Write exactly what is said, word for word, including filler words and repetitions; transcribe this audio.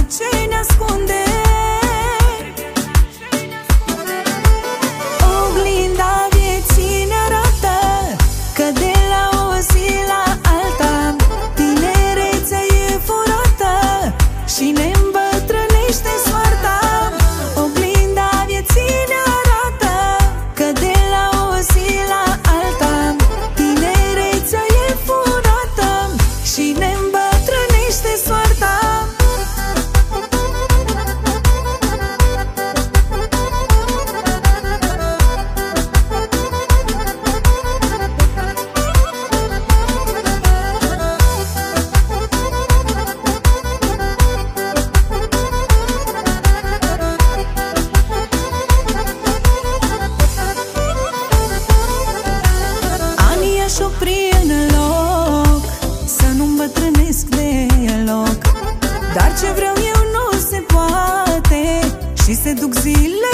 ce ne ascunde. Oglinda vieții ne arată că de la o zi la alta tinerețea e furată și ne îmbătrânește soarta. Oglinda vieții ne arată că de la o zi la alta tinerețea e furată și ne îmbătrânește soarta. Anii aș opri în loc să nu îmbătrânesc deloc, dar ce vreau eu nu se poate și se duc zile